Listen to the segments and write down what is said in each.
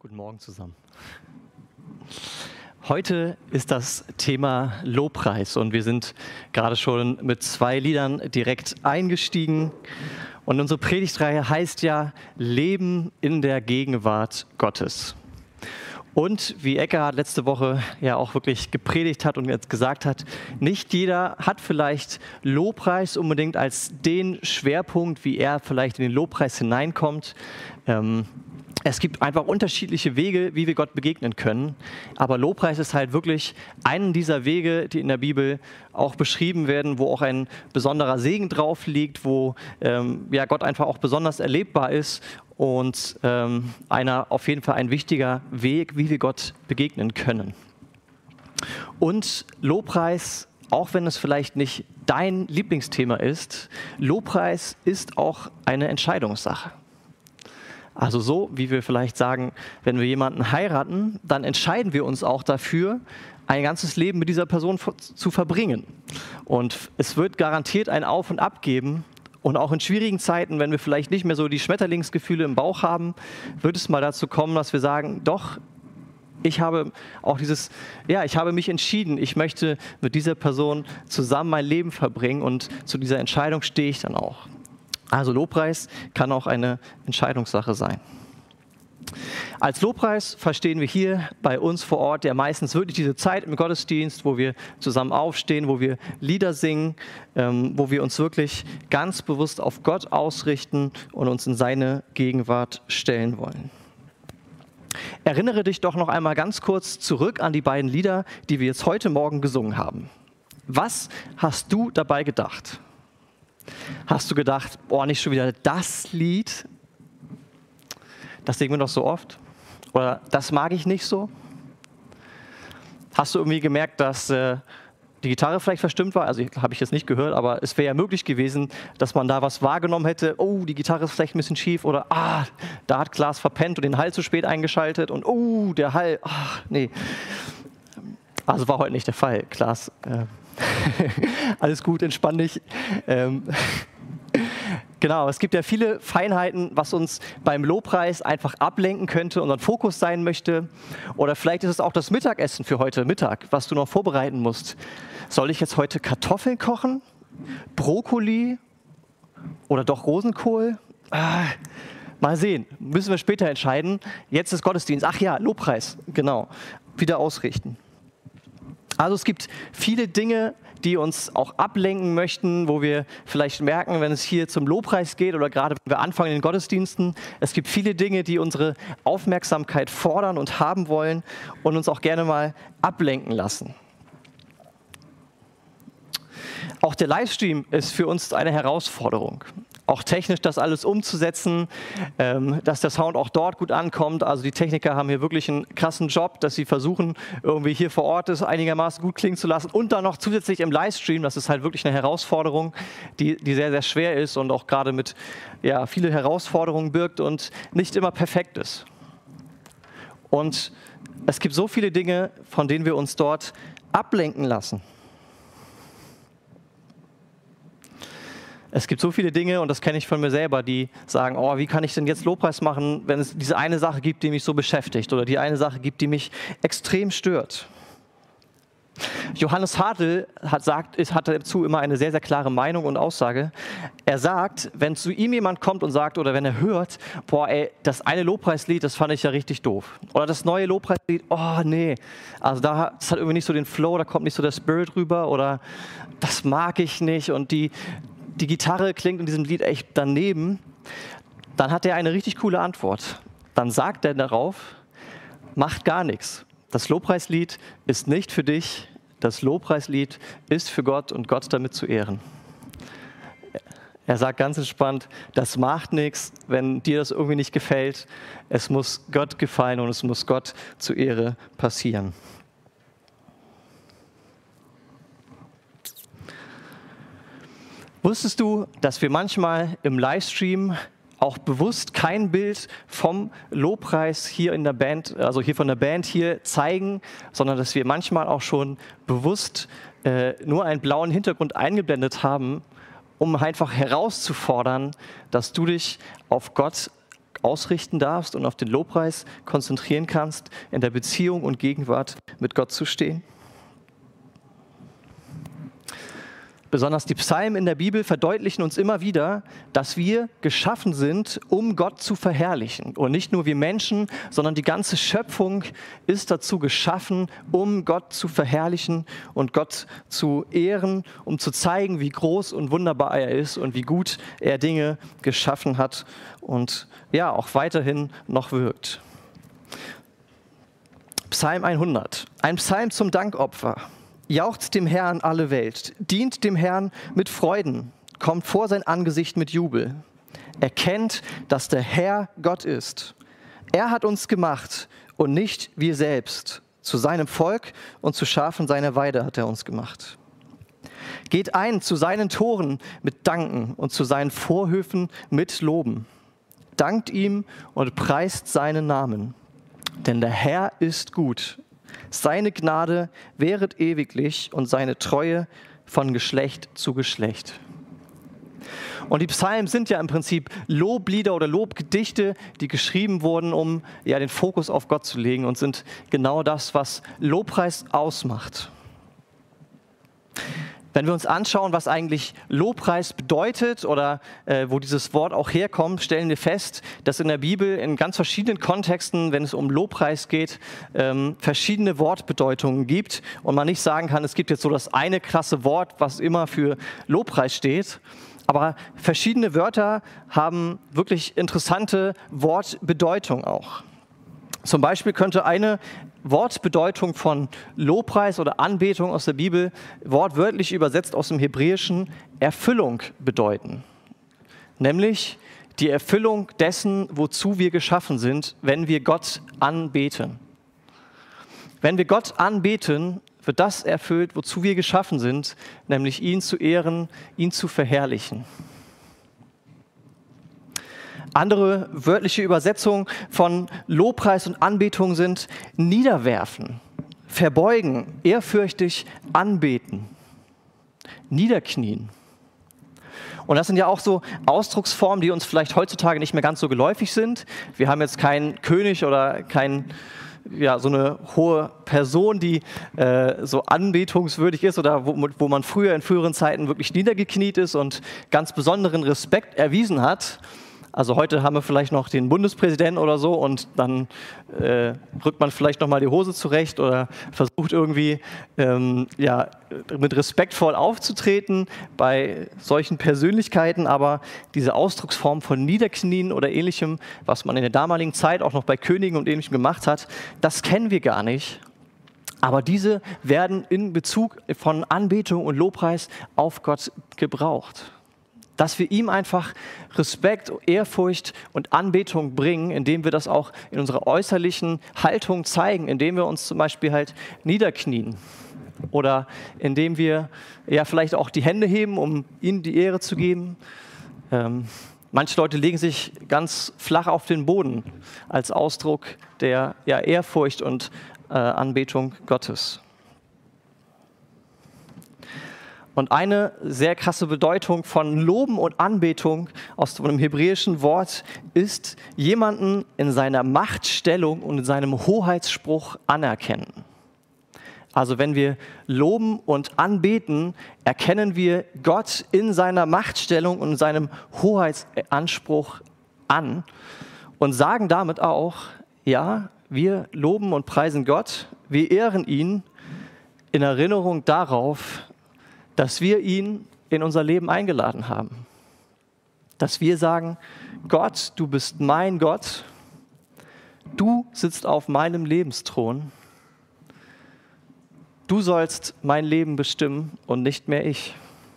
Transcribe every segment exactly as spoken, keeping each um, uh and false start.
Guten Morgen zusammen. Heute ist das Thema Lobpreis und wir sind gerade schon mit zwei Liedern direkt eingestiegen. Und unsere Predigtreihe heißt ja Leben in der Gegenwart Gottes. Und wie Eckhard letzte Woche ja auch wirklich gepredigt hat und jetzt gesagt hat, nicht jeder hat vielleicht Lobpreis unbedingt als den Schwerpunkt, wie er vielleicht in den Lobpreis hineinkommt. Ähm, Es gibt einfach unterschiedliche Wege, wie wir Gott begegnen können. Aber Lobpreis ist halt wirklich einen dieser Wege, die in der Bibel auch beschrieben werden, wo auch ein besonderer Segen drauf liegt, wo ähm, ja, Gott einfach auch besonders erlebbar ist und ähm, einer auf jeden Fall ein wichtiger Weg, wie wir Gott begegnen können. Und Lobpreis, auch wenn es vielleicht nicht dein Lieblingsthema ist, Lobpreis ist auch eine Entscheidungssache. Also so, wie wir vielleicht sagen, wenn wir jemanden heiraten, dann entscheiden wir uns auch dafür, ein ganzes Leben mit dieser Person zu verbringen. Und es wird garantiert ein Auf und Ab geben. Und auch in schwierigen Zeiten, wenn wir vielleicht nicht mehr so die Schmetterlingsgefühle im Bauch haben, wird es mal dazu kommen, dass wir sagen, doch, ich habe auch dieses, ja, ich habe mich entschieden, ich möchte mit dieser Person zusammen mein Leben verbringen und zu dieser Entscheidung stehe ich dann auch. Also Lobpreis kann auch eine Entscheidungssache sein. Als Lobpreis verstehen wir hier bei uns vor Ort ja meistens wirklich diese Zeit im Gottesdienst, wo wir zusammen aufstehen, wo wir Lieder singen, ähm, wo wir uns wirklich ganz bewusst auf Gott ausrichten und uns in seine Gegenwart stellen wollen. Erinnere dich doch noch einmal ganz kurz zurück an die beiden Lieder, die wir jetzt heute Morgen gesungen haben. Was hast du dabei gedacht? Hast du gedacht, boah, nicht schon wieder das Lied? Das singen wir doch so oft. Oder das mag ich nicht so? Hast du irgendwie gemerkt, dass äh, die Gitarre vielleicht verstimmt war? Also habe ich jetzt nicht gehört, aber es wäre ja möglich gewesen, dass man da was wahrgenommen hätte. Oh, die Gitarre ist vielleicht ein bisschen schief. Oder ah, da hat Klaas verpennt und den Hall zu spät eingeschaltet. Und oh, der Hall, ach nee. Also war heute nicht der Fall, Klaas. Äh, Alles gut, entspann dich. Ähm, genau, es gibt ja viele Feinheiten, was uns beim Lobpreis einfach ablenken könnte, unseren Fokus sein möchte. Oder vielleicht ist es auch das Mittagessen für heute Mittag, was du noch vorbereiten musst. Soll ich jetzt heute Kartoffeln kochen? Brokkoli? Oder doch Rosenkohl? Ah, mal sehen, müssen wir später entscheiden. Jetzt ist Gottesdienst. Ach ja, Lobpreis, genau. Wieder ausrichten. Also es gibt viele Dinge, die uns auch ablenken möchten, wo wir vielleicht merken, wenn es hier zum Lobpreis geht oder gerade wenn wir anfangen in den Gottesdiensten. Es gibt viele Dinge, die unsere Aufmerksamkeit fordern und haben wollen und uns auch gerne mal ablenken lassen. Auch der Livestream ist für uns eine Herausforderung. Auch technisch das alles umzusetzen, ähm, dass der Sound auch dort gut ankommt. Also die Techniker haben hier wirklich einen krassen Job, dass sie versuchen, irgendwie hier vor Ort es einigermaßen gut klingen zu lassen. Und dann noch zusätzlich im Livestream, das ist halt wirklich eine Herausforderung, die, die sehr, sehr schwer ist und auch gerade mit ja, viele Herausforderungen birgt und nicht immer perfekt ist. Und es gibt so viele Dinge, von denen wir uns dort ablenken lassen. Es gibt so viele Dinge, und das kenne ich von mir selber, die sagen, oh, wie kann ich denn jetzt Lobpreis machen, wenn es diese eine Sache gibt, die mich so beschäftigt oder die eine Sache gibt, die mich extrem stört. Johannes Hartl hat, sagt, hat dazu immer eine sehr, sehr klare Meinung und Aussage. Er sagt, wenn zu ihm jemand kommt und sagt oder wenn er hört, boah, ey, das eine Lobpreislied, das fand ich ja richtig doof. Oder das neue Lobpreislied, oh nee, also da, das hat irgendwie nicht so den Flow, da kommt nicht so der Spirit rüber oder das mag ich nicht und die die Gitarre klingt in diesem Lied echt daneben, dann hat er eine richtig coole Antwort. Dann sagt er darauf, macht gar nichts. Das Lobpreislied ist nicht für dich, das Lobpreislied ist für Gott und Gott damit zu ehren. Er sagt ganz entspannt, das macht nichts, wenn dir das irgendwie nicht gefällt. Es muss Gott gefallen und es muss Gott zur Ehre passieren. Wusstest du, dass wir manchmal im Livestream auch bewusst kein Bild vom Lobpreis hier in der Band, also hier von der Band hier zeigen, sondern dass wir manchmal auch schon bewusst äh, nur einen blauen Hintergrund eingeblendet haben, um einfach herauszufordern, dass du dich auf Gott ausrichten darfst und auf den Lobpreis konzentrieren kannst, in der Beziehung und Gegenwart mit Gott zu stehen? Besonders die Psalmen in der Bibel verdeutlichen uns immer wieder, dass wir geschaffen sind, um Gott zu verherrlichen. Und nicht nur wir Menschen, sondern die ganze Schöpfung ist dazu geschaffen, um Gott zu verherrlichen und Gott zu ehren, um zu zeigen, wie groß und wunderbar er ist und wie gut er Dinge geschaffen hat und ja, auch weiterhin noch wirkt. Psalm hundert, ein Psalm zum Dankopfer. Jauchzt dem Herrn alle Welt, dient dem Herrn mit Freuden, kommt vor sein Angesicht mit Jubel. Erkennt, dass der Herr Gott ist. Er hat uns gemacht und nicht wir selbst. Zu seinem Volk und zu Schafen seiner Weide hat er uns gemacht. Geht ein zu seinen Toren mit Danken und zu seinen Vorhöfen mit Loben. Dankt ihm und preist seinen Namen, denn der Herr ist gut. Seine Gnade währet ewiglich und seine Treue von Geschlecht zu Geschlecht. Und die Psalmen sind ja im Prinzip Loblieder oder Lobgedichte, die geschrieben wurden, um ja den Fokus auf Gott zu legen und sind genau das, was Lobpreis ausmacht. Wenn wir uns anschauen, was eigentlich Lobpreis bedeutet oder äh, wo dieses Wort auch herkommt, stellen wir fest, dass in der Bibel in ganz verschiedenen Kontexten, wenn es um Lobpreis geht, ähm, verschiedene Wortbedeutungen gibt und man nicht sagen kann, es gibt jetzt so das eine krasse Wort, was immer für Lobpreis steht. Aber verschiedene Wörter haben wirklich interessante Wortbedeutung auch. Zum Beispiel könnte eine Wortbedeutung von Lobpreis oder Anbetung aus der Bibel wortwörtlich übersetzt aus dem Hebräischen Erfüllung bedeuten. Nämlich die Erfüllung dessen, wozu wir geschaffen sind, wenn wir Gott anbeten. Wenn wir Gott anbeten, wird das erfüllt, wozu wir geschaffen sind, nämlich ihn zu ehren, ihn zu verherrlichen. Andere wörtliche Übersetzungen von Lobpreis und Anbetung sind niederwerfen, verbeugen, ehrfürchtig anbeten, niederknien. Und das sind ja auch so Ausdrucksformen, die uns vielleicht heutzutage nicht mehr ganz so geläufig sind. Wir haben jetzt keinen König oder kein, ja, so eine hohe Person, die äh, so anbetungswürdig ist oder wo, wo man früher in früheren Zeiten wirklich niedergekniet ist und ganz besonderen Respekt erwiesen hat. Also heute haben wir vielleicht noch den Bundespräsidenten oder so und dann äh, rückt man vielleicht nochmal die Hose zurecht oder versucht irgendwie ähm, ja, mit respektvoll aufzutreten bei solchen Persönlichkeiten. Aber diese Ausdrucksform von Niederknien oder Ähnlichem, was man in der damaligen Zeit auch noch bei Königen und Ähnlichem gemacht hat, das kennen wir gar nicht. Aber diese werden in Bezug von Anbetung und Lobpreis auf Gott gebraucht. Dass wir ihm einfach Respekt, Ehrfurcht und Anbetung bringen, indem wir das auch in unserer äußerlichen Haltung zeigen, indem wir uns zum Beispiel halt niederknien oder indem wir ja vielleicht auch die Hände heben, um ihm die Ehre zu geben. Ähm, manche Leute legen sich ganz flach auf den Boden als Ausdruck der ja, Ehrfurcht und äh, Anbetung Gottes. Und eine sehr krasse Bedeutung von Loben und Anbetung aus dem hebräischen Wort ist, jemanden in seiner Machtstellung und in seinem Hoheitsspruch anerkennen. Also wenn wir loben und anbeten, erkennen wir Gott in seiner Machtstellung und in seinem Hoheitsanspruch an und sagen damit auch, ja, wir loben und preisen Gott, wir ehren ihn in Erinnerung darauf, dass wir ihn in unser Leben eingeladen haben. Dass wir sagen, Gott, du bist mein Gott, du sitzt auf meinem Lebensthron, du sollst mein Leben bestimmen und nicht mehr ich.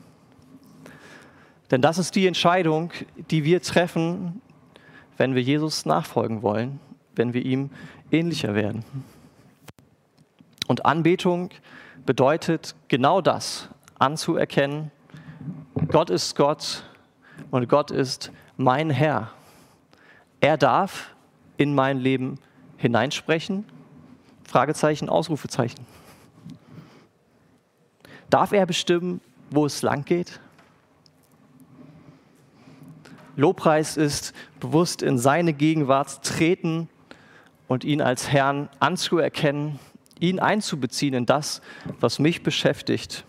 Denn das ist die Entscheidung, die wir treffen, wenn wir Jesus nachfolgen wollen, wenn wir ihm ähnlicher werden. Und Anbetung bedeutet genau das, anzuerkennen, Gott ist Gott und Gott ist mein Herr. Er darf in mein Leben hineinsprechen? Fragezeichen, Ausrufezeichen. Darf er bestimmen, wo es lang geht? Lobpreis ist, bewusst in seine Gegenwart zu treten und ihn als Herrn anzuerkennen, ihn einzubeziehen in das, was mich beschäftigt.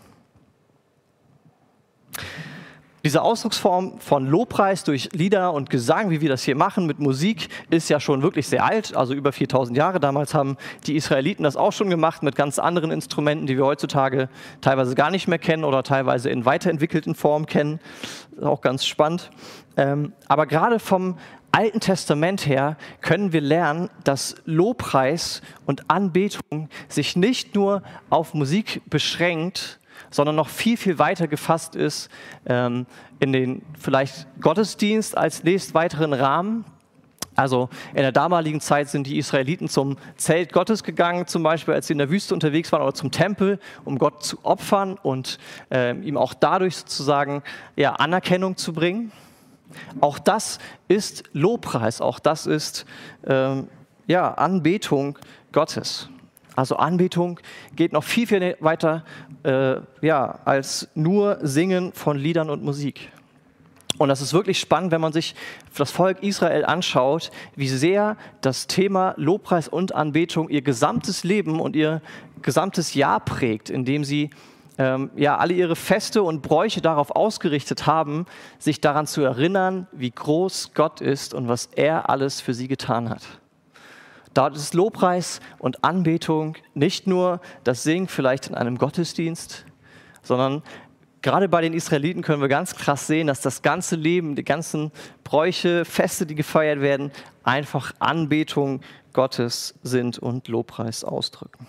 Diese Ausdrucksform von Lobpreis durch Lieder und Gesang, wie wir das hier machen mit Musik, ist ja schon wirklich sehr alt, also über viertausend Jahre. Damals haben die Israeliten das auch schon gemacht mit ganz anderen Instrumenten, die wir heutzutage teilweise gar nicht mehr kennen oder teilweise in weiterentwickelten Formen kennen. Das ist auch ganz spannend. Ähm, aber gerade vom Alten Testament her können wir lernen, dass Lobpreis und Anbetung sich nicht nur auf Musik beschränkt, sondern noch viel, viel weiter gefasst ist ähm, in den vielleicht Gottesdienst als nächst weiteren Rahmen. Also in der damaligen Zeit sind die Israeliten zum Zelt Gottes gegangen, zum Beispiel als sie in der Wüste unterwegs waren, oder zum Tempel, um Gott zu opfern und äh, ihm auch dadurch sozusagen ja, Anerkennung zu bringen. Auch das ist Lobpreis, auch das ist ähm, ja, Anbetung Gottes. Also Anbetung geht noch viel, viel weiter äh, ja, als nur Singen von Liedern und Musik. Und das ist wirklich spannend, wenn man sich das Volk Israel anschaut, wie sehr das Thema Lobpreis und Anbetung ihr gesamtes Leben und ihr gesamtes Jahr prägt, indem sie ähm, ja, alle ihre Feste und Bräuche darauf ausgerichtet haben, sich daran zu erinnern, wie groß Gott ist und was er alles für sie getan hat. Dort ist Lobpreis und Anbetung nicht nur das Singen vielleicht in einem Gottesdienst, sondern gerade bei den Israeliten können wir ganz krass sehen, dass das ganze Leben, die ganzen Bräuche, Feste, die gefeiert werden, einfach Anbetung Gottes sind und Lobpreis ausdrücken.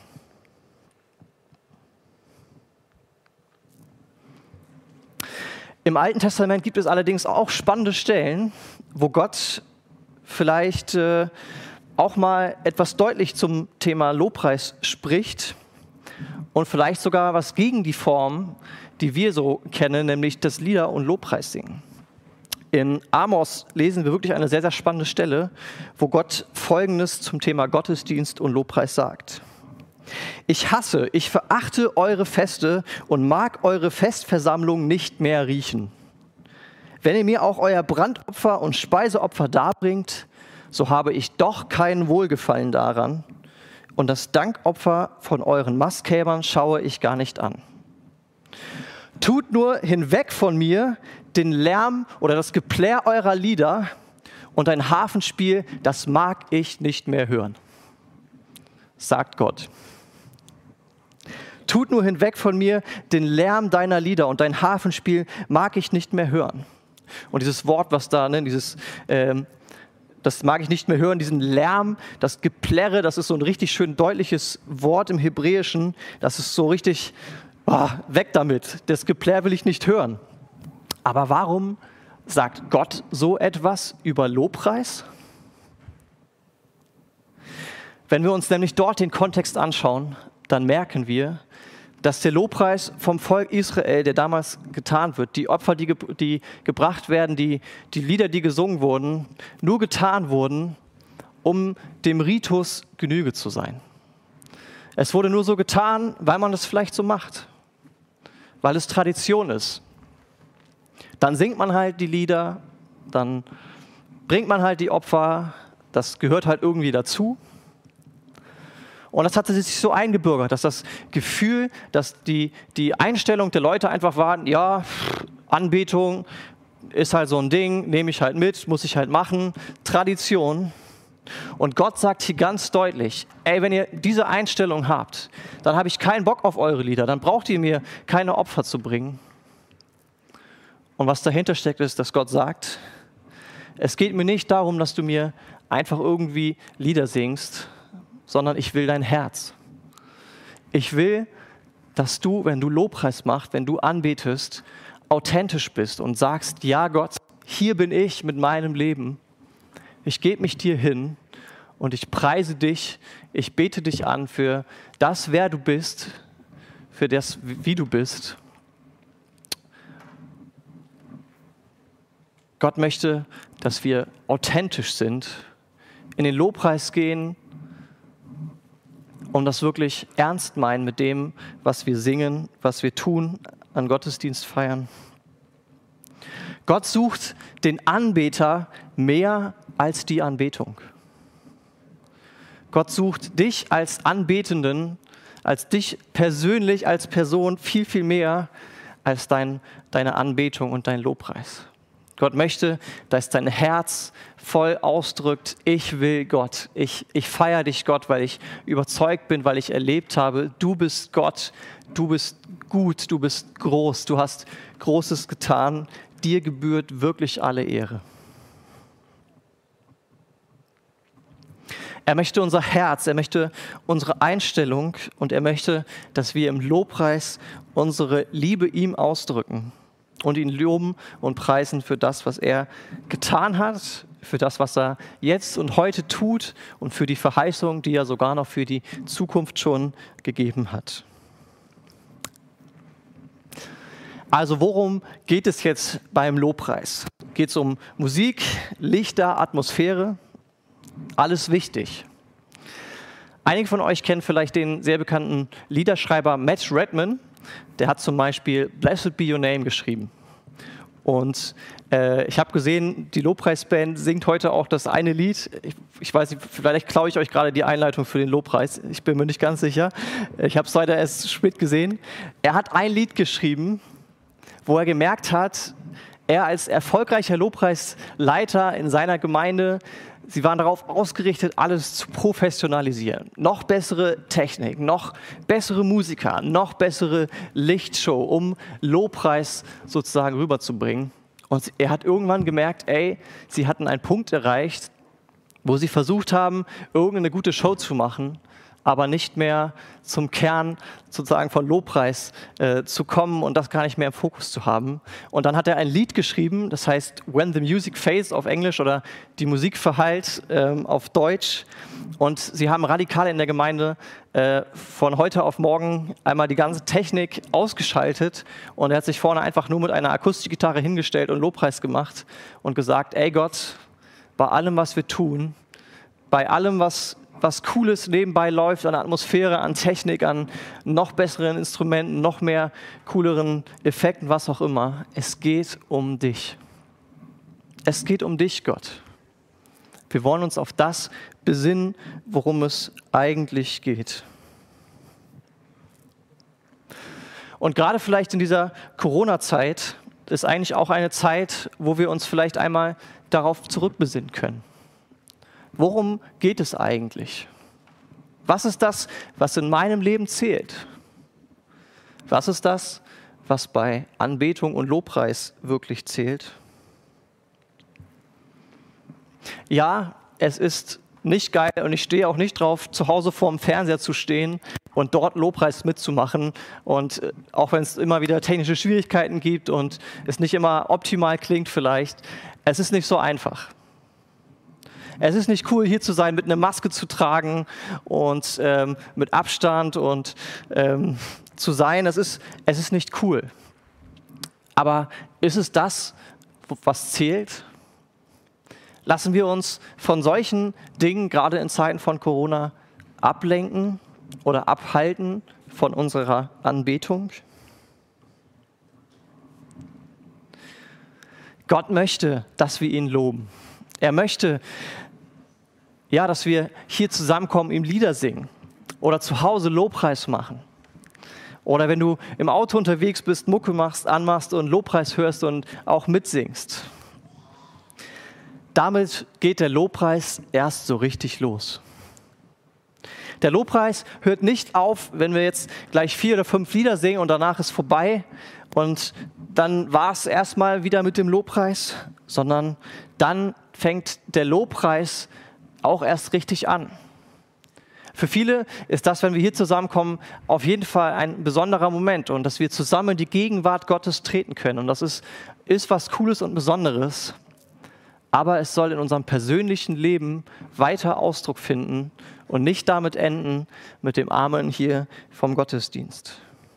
Im Alten Testament gibt es allerdings auch spannende Stellen, wo Gott vielleicht äh, auch mal etwas deutlich zum Thema Lobpreis spricht und vielleicht sogar was gegen die Form, die wir so kennen, nämlich das Lieder- und Lobpreis singen. In Amos lesen wir wirklich eine sehr, sehr spannende Stelle, wo Gott Folgendes zum Thema Gottesdienst und Lobpreis sagt. Ich hasse, ich verachte eure Feste und mag eure Festversammlung nicht mehr riechen. Wenn ihr mir auch euer Brandopfer und Speiseopfer darbringt, so habe ich doch kein Wohlgefallen daran, und das Dankopfer von euren Mastkälbern schaue ich gar nicht an. Tut nur hinweg von mir den Lärm oder das Geplärr eurer Lieder und ein Harfenspiel, das mag ich nicht mehr hören, sagt Gott. Tut nur hinweg von mir den Lärm deiner Lieder und dein Harfenspiel mag ich nicht mehr hören. Und dieses Wort, was da, ne, dieses ähm, das mag ich nicht mehr hören, diesen Lärm, das Geplärre, das ist so ein richtig schön deutliches Wort im Hebräischen. Das ist so richtig, oh, weg damit, das Geplärr will ich nicht hören. Aber warum sagt Gott so etwas über Lobpreis? Wenn wir uns nämlich dort den Kontext anschauen, dann merken wir, dass der Lobpreis vom Volk Israel, der damals getan wird, die Opfer, die, ge die gebracht werden, die, die Lieder, die gesungen wurden, nur getan wurden, um dem Ritus Genüge zu sein. Es wurde nur so getan, weil man es vielleicht so macht, weil es Tradition ist. Dann singt man halt die Lieder, dann bringt man halt die Opfer, das gehört halt irgendwie dazu. Und das hatte sich so eingebürgert, dass das Gefühl, dass die, die Einstellung der Leute einfach war, ja, Anbetung ist halt so ein Ding, nehme ich halt mit, muss ich halt machen, Tradition. Und Gott sagt hier ganz deutlich, ey, wenn ihr diese Einstellung habt, dann habe ich keinen Bock auf eure Lieder, dann braucht ihr mir keine Opfer zu bringen. Und was dahinter steckt, ist, dass Gott sagt, es geht mir nicht darum, dass du mir einfach irgendwie Lieder singst, sondern ich will dein Herz. Ich will, dass du, wenn du Lobpreis machst, wenn du anbetest, authentisch bist und sagst, ja Gott, hier bin ich mit meinem Leben. Ich gebe mich dir hin und ich preise dich, ich bete dich an für das, wer du bist, für das, wie du bist. Gott möchte, dass wir authentisch sind, in den Lobpreis gehen, und das wirklich ernst meinen mit dem, was wir singen, was wir tun, an Gottesdienst feiern. Gott sucht den Anbeter mehr als die Anbetung. Gott sucht dich als Anbetenden, als dich persönlich, als Person viel, viel mehr als dein, deine Anbetung und dein Lobpreis. Gott möchte, dass dein Herz voll ausdrückt, ich will Gott, ich, ich feiere dich Gott, weil ich überzeugt bin, weil ich erlebt habe, du bist Gott, du bist gut, du bist groß, du hast Großes getan, dir gebührt wirklich alle Ehre. Er möchte unser Herz, er möchte unsere Einstellung und er möchte, dass wir im Lobpreis unsere Liebe ihm ausdrücken und ihn loben und preisen für das, was er getan hat, für das, was er jetzt und heute tut und für die Verheißung, die er sogar noch für die Zukunft schon gegeben hat. Also worum geht es jetzt beim Lobpreis? Geht es um Musik, Lichter, Atmosphäre? Alles wichtig. Einige von euch kennen vielleicht den sehr bekannten Liederschreiber Matt Redman. Der hat zum Beispiel Blessed Be Your Name geschrieben. Und äh, ich habe gesehen, die Lobpreisband singt heute auch das eine Lied. Ich, ich weiß nicht, vielleicht klaue ich euch gerade die Einleitung für den Lobpreis. Ich bin mir nicht ganz sicher. Ich habe es leider erst spät gesehen. Er hat ein Lied geschrieben, wo er gemerkt hat, er als erfolgreicher Lobpreisleiter in seiner Gemeinde, sie waren darauf ausgerichtet, alles zu professionalisieren. Noch bessere Technik, noch bessere Musiker, noch bessere Lichtshow, um Lobpreis sozusagen rüberzubringen. Und er hat irgendwann gemerkt, ey, sie hatten einen Punkt erreicht, wo sie versucht haben, irgendeine gute Show zu machen, aber nicht mehr zum Kern sozusagen von Lobpreis äh, zu kommen und das gar nicht mehr im Fokus zu haben. Und dann hat er ein Lied geschrieben, das heißt When the Music Fades auf Englisch oder Die Musik verhallt ähm, auf Deutsch. Und sie haben radikal in der Gemeinde äh, von heute auf morgen einmal die ganze Technik ausgeschaltet und er hat sich vorne einfach nur mit einer Akustikgitarre hingestellt und Lobpreis gemacht und gesagt, ey Gott, bei allem, was wir tun, bei allem, was was Cooles nebenbei läuft, an Atmosphäre, an Technik, an noch besseren Instrumenten, noch mehr cooleren Effekten, was auch immer. Es geht um dich. Es geht um dich, Gott. Wir wollen uns auf das besinnen, worum es eigentlich geht. Und gerade vielleicht in dieser Corona-Zeit ist eigentlich auch eine Zeit, wo wir uns vielleicht einmal darauf zurückbesinnen können. Worum geht es eigentlich? Was ist das, was in meinem Leben zählt? Was ist das, was bei Anbetung und Lobpreis wirklich zählt? Ja, es ist nicht geil und ich stehe auch nicht drauf, zu Hause vorm Fernseher zu stehen und dort Lobpreis mitzumachen. Und auch wenn es immer wieder technische Schwierigkeiten gibt und es nicht immer optimal klingt vielleicht, es ist nicht so einfach. Es ist nicht cool, hier zu sein, mit einer Maske zu tragen und ähm, mit Abstand und ähm, zu sein. Es ist, es ist nicht cool. Aber ist es das, was zählt? Lassen wir uns von solchen Dingen, gerade in Zeiten von Corona, ablenken oder abhalten von unserer Anbetung? Gott möchte, dass wir ihn loben. Er möchte, ja, dass wir hier zusammenkommen, ihm Lieder singen oder zu Hause Lobpreis machen. Oder wenn du im Auto unterwegs bist, Mucke machst, anmachst und Lobpreis hörst und auch mitsingst. Damit geht der Lobpreis erst so richtig los. Der Lobpreis hört nicht auf, wenn wir jetzt gleich vier oder fünf Lieder singen und danach ist vorbei und dann war es erstmal wieder mit dem Lobpreis, sondern dann fängt der Lobpreis auch erst richtig an. Für viele ist das, wenn wir hier zusammenkommen, auf jeden Fall ein besonderer Moment und dass wir zusammen in die Gegenwart Gottes treten können. Und das ist, ist was Cooles und Besonderes. Aber es soll in unserem persönlichen Leben weiter Ausdruck finden und nicht damit enden mit dem Amen hier vom Gottesdienst.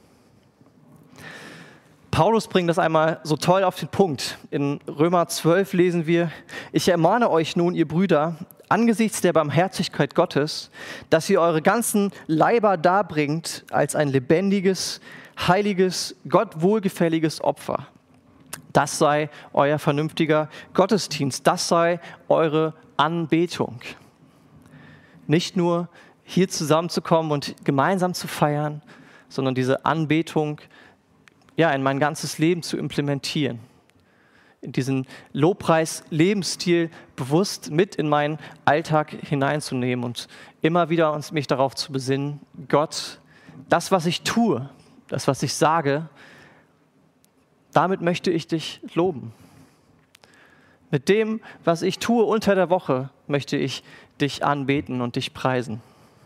Paulus bringt das einmal so toll auf den Punkt. In Römer zwölf lesen wir: Ich ermahne euch nun, ihr Brüder, angesichts der Barmherzigkeit Gottes, dass ihr eure ganzen Leiber darbringt als ein lebendiges, heiliges, Gott wohlgefälliges Opfer. Das sei euer vernünftiger Gottesdienst. Das sei eure Anbetung. Nicht nur hier zusammenzukommen und gemeinsam zu feiern, sondern diese Anbetung ja, in mein ganzes Leben zu implementieren. In diesen Lobpreis-Lebensstil bewusst mit in meinen Alltag hineinzunehmen und immer wieder uns mich darauf zu besinnen, Gott, das, was ich tue, das, was ich sage, damit möchte ich dich loben. Mit dem, was ich tue unter der Woche, möchte ich dich anbeten und dich preisen.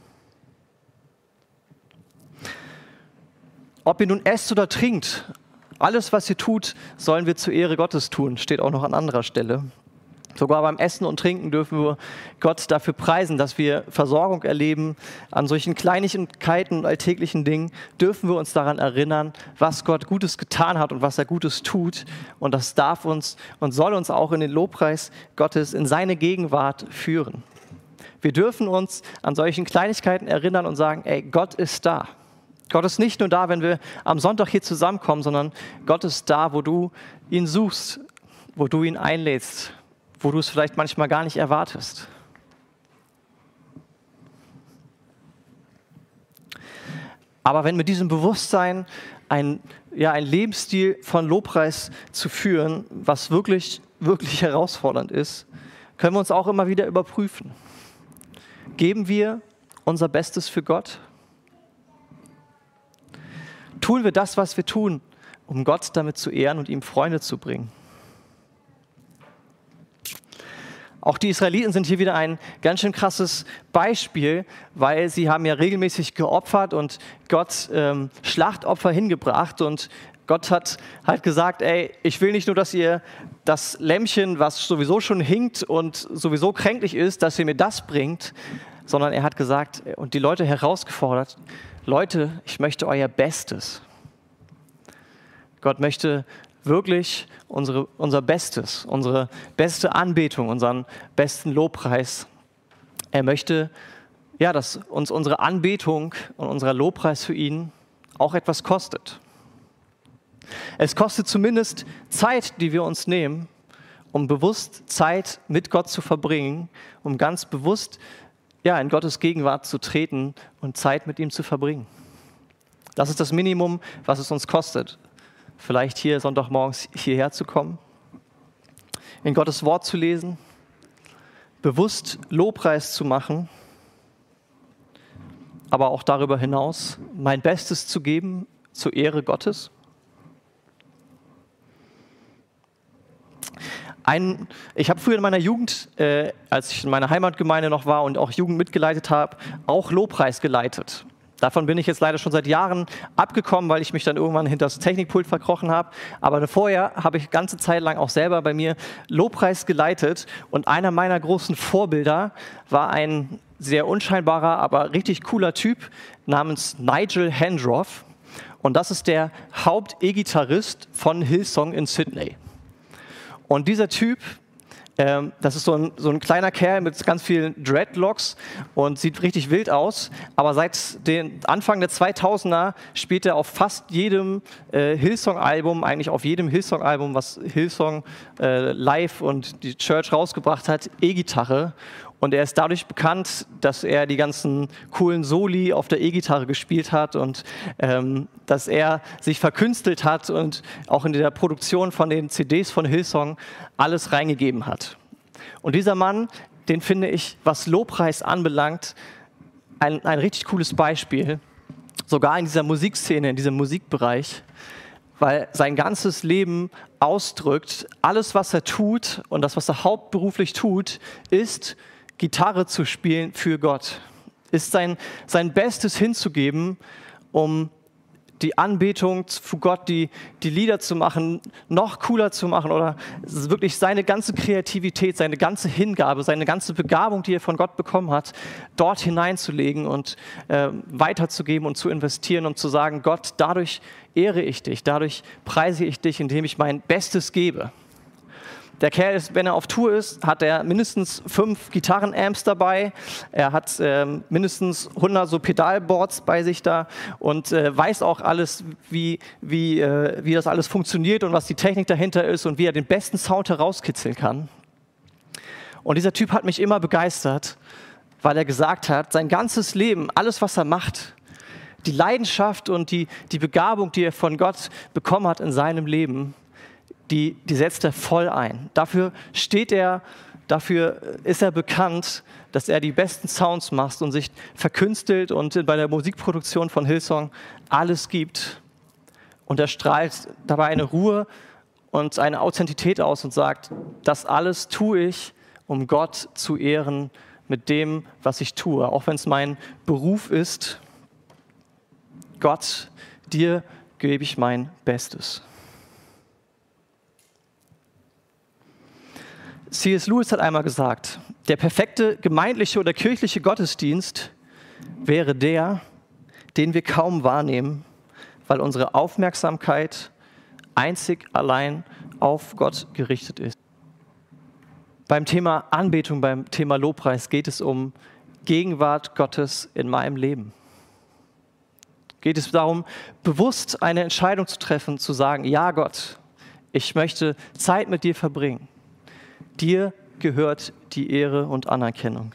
Ob ihr nun esst oder trinkt, alles, was ihr tut, sollen wir zur Ehre Gottes tun, steht auch noch an anderer Stelle. Sogar beim Essen und Trinken dürfen wir Gott dafür preisen, dass wir Versorgung erleben. An solchen Kleinigkeiten und alltäglichen Dingen dürfen wir uns daran erinnern, was Gott Gutes getan hat und was er Gutes tut. Und das darf uns und soll uns auch in den Lobpreis Gottes, in seine Gegenwart führen. Wir dürfen uns an solchen Kleinigkeiten erinnern und sagen, ey, Gott ist da. Gott ist nicht nur da, wenn wir am Sonntag hier zusammenkommen, sondern Gott ist da, wo du ihn suchst, wo du ihn einlädst, wo du es vielleicht manchmal gar nicht erwartest. Aber wenn mit diesem Bewusstsein ein, ja, ein Lebensstil von Lobpreis zu führen, was wirklich, wirklich herausfordernd ist, können wir uns auch immer wieder überprüfen. Geben wir unser Bestes für Gott? Tun wir das, was wir tun, um Gott damit zu ehren und ihm Freunde zu bringen? Auch die Israeliten sind hier wieder ein ganz schön krasses Beispiel, weil sie haben ja regelmäßig geopfert und Gott ähm, Schlachtopfer hingebracht. Und Gott hat halt gesagt, ey, ich will nicht nur, dass ihr das Lämmchen, was sowieso schon hinkt und sowieso kränklich ist, dass ihr mir das bringt, sondern er hat gesagt und die Leute herausgefordert, Leute, ich möchte euer Bestes. Gott möchte wirklich unsere, unser Bestes, unsere beste Anbetung, unseren besten Lobpreis. Er möchte, ja, dass uns unsere Anbetung und unser Lobpreis für ihn auch etwas kostet. Es kostet zumindest Zeit, die wir uns nehmen, um bewusst Zeit mit Gott zu verbringen, um ganz bewusst ja, in Gottes Gegenwart zu treten und Zeit mit ihm zu verbringen. Das ist das Minimum, was es uns kostet. Vielleicht hier Sonntagmorgens hierher zu kommen, in Gottes Wort zu lesen, bewusst Lobpreis zu machen, aber auch darüber hinaus mein Bestes zu geben zur Ehre Gottes. Ein, ich habe früher in meiner Jugend, äh, als ich in meiner Heimatgemeinde noch war und auch Jugend mitgeleitet habe, auch Lobpreis geleitet. Davon bin ich jetzt leider schon seit Jahren abgekommen, weil ich mich dann irgendwann hinter das Technikpult verkrochen habe. Aber vorher habe ich ganze Zeit lang auch selber bei mir Lobpreis geleitet. Und einer meiner großen Vorbilder war ein sehr unscheinbarer, aber richtig cooler Typ namens Nigel Hendroff. Und das ist der Haupt-E-Gitarrist von Hillsong in Sydney. Und dieser Typ, ähm, das ist so ein, so ein kleiner Kerl mit ganz vielen Dreadlocks und sieht richtig wild aus. Aber seit den Anfang der zweitausender spielt er auf fast jedem äh, Hillsong-Album, eigentlich auf jedem Hillsong-Album, was Hillsong äh, live und die Church rausgebracht hat, E-Gitarre. Und er ist dadurch bekannt, dass er die ganzen coolen Soli auf der E-Gitarre gespielt hat und ähm, dass er sich verkünstelt hat und auch in der Produktion von den C Ds von Hillsong alles reingegeben hat. Und dieser Mann, den finde ich, was Lobpreis anbelangt, ein, ein richtig cooles Beispiel, sogar in dieser Musikszene, in diesem Musikbereich, weil sein ganzes Leben ausdrückt, alles, was er tut und das, was er hauptberuflich tut, ist, Gitarre zu spielen für Gott, ist sein, sein Bestes hinzugeben, um die Anbetung für Gott, die, die Lieder zu machen, noch cooler zu machen oder wirklich seine ganze Kreativität, seine ganze Hingabe, seine ganze Begabung, die er von Gott bekommen hat, dort hineinzulegen und äh, weiterzugeben und zu investieren und zu sagen, Gott, dadurch ehre ich dich, dadurch preise ich dich, indem ich mein Bestes gebe. Der Kerl ist, wenn er auf Tour ist, hat er mindestens fünf Gitarrenamps dabei. Er hat ähm, mindestens hundert so Pedalboards bei sich da und äh, weiß auch alles, wie, wie, äh, wie das alles funktioniert und was die Technik dahinter ist und wie er den besten Sound herauskitzeln kann. Und dieser Typ hat mich immer begeistert, weil er gesagt hat, sein ganzes Leben, alles, was er macht, die Leidenschaft und die, die Begabung, die er von Gott bekommen hat in seinem Leben, Die, die setzt er voll ein. Dafür steht er, dafür ist er bekannt, dass er die besten Sounds macht und sich verkünstelt und bei der Musikproduktion von Hillsong alles gibt. Und er strahlt dabei eine Ruhe und eine Authentität aus und sagt, das alles tue ich, um Gott zu ehren mit dem, was ich tue. Auch wenn es mein Beruf ist, Gott, dir gebe ich mein Bestes. C S Lewis hat einmal gesagt, der perfekte gemeindliche oder kirchliche Gottesdienst wäre der, den wir kaum wahrnehmen, weil unsere Aufmerksamkeit einzig allein auf Gott gerichtet ist. Beim Thema Anbetung, beim Thema Lobpreis geht es um Gegenwart Gottes in meinem Leben. Geht es darum, bewusst eine Entscheidung zu treffen, zu sagen, ja Gott, ich möchte Zeit mit dir verbringen. Dir gehört die Ehre und Anerkennung.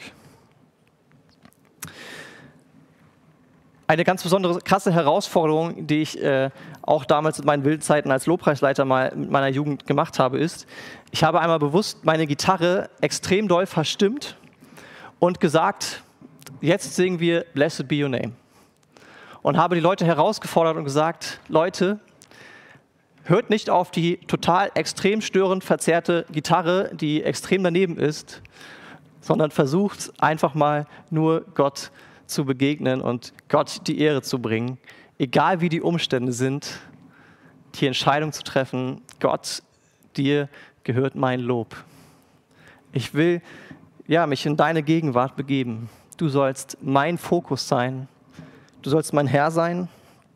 Eine ganz besondere, krasse Herausforderung, die ich äh, auch damals in meinen wilden Zeiten als Lobpreisleiter mal mit meiner Jugend gemacht habe, ist, ich habe einmal bewusst meine Gitarre extrem doll verstimmt und gesagt, jetzt singen wir Blessed be your name. Und habe die Leute herausgefordert und gesagt, Leute, hört nicht auf die total extrem störend verzerrte Gitarre, die extrem daneben ist, sondern versucht einfach mal nur Gott zu begegnen und Gott die Ehre zu bringen, egal wie die Umstände sind, die Entscheidung zu treffen, Gott, dir gehört mein Lob. Ich will ja, mich in deine Gegenwart begeben. Du sollst mein Fokus sein. Du sollst mein Herr sein.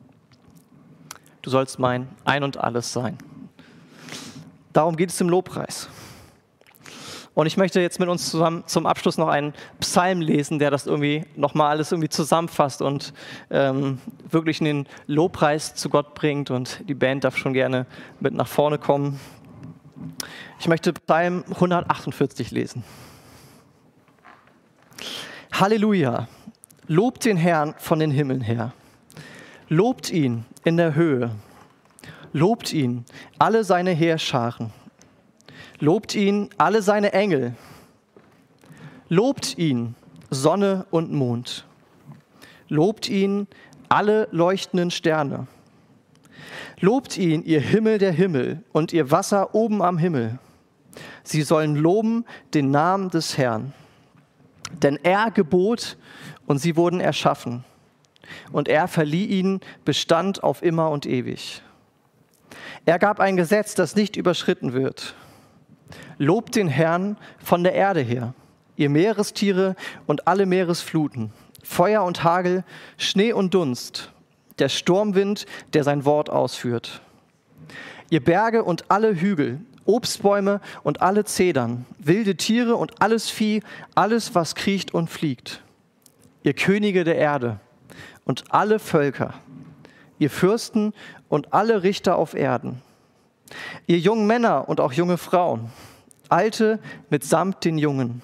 Du sollst mein Ein und Alles sein. Darum geht es im Lobpreis. Und ich möchte jetzt mit uns zusammen zum Abschluss noch einen Psalm lesen, der das irgendwie nochmal alles irgendwie zusammenfasst und ähm, wirklich in den Lobpreis zu Gott bringt. Und die Band darf schon gerne mit nach vorne kommen. Ich möchte Psalm hundertachtundvierzig lesen. Halleluja! Lobt den Herrn von den Himmeln her. Lobt ihn in der Höhe. Lobt ihn, alle seine Heerscharen. Lobt ihn, alle seine Engel. Lobt ihn, Sonne und Mond. Lobt ihn, alle leuchtenden Sterne. Lobt ihn, ihr Himmel der Himmel und ihr Wasser oben am Himmel. Sie sollen loben den Namen des Herrn. Denn er gebot und sie wurden erschaffen. Und er verlieh ihnen Bestand auf immer und ewig. Er gab ein Gesetz, das nicht überschritten wird. Lobt den Herrn von der Erde her, ihr Meerestiere und alle Meeresfluten, Feuer und Hagel, Schnee und Dunst, der Sturmwind, der sein Wort ausführt. Ihr Berge und alle Hügel, Obstbäume und alle Zedern, wilde Tiere und alles Vieh, alles, was kriecht und fliegt. Ihr Könige der Erde und alle Völker, ihr Fürsten und alle Richter auf Erden, ihr jungen Männer und auch junge Frauen, Alte mitsamt den Jungen.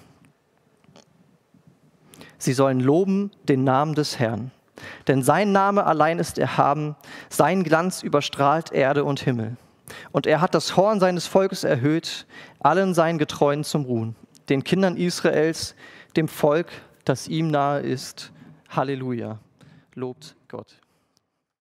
Sie sollen loben den Namen des Herrn, denn sein Name allein ist erhaben, sein Glanz überstrahlt Erde und Himmel. Und er hat das Horn seines Volkes erhöht, allen seinen Getreuen zum Ruhen, den Kindern Israels, dem Volk, das ihm nahe ist. Halleluja, lobt Gott.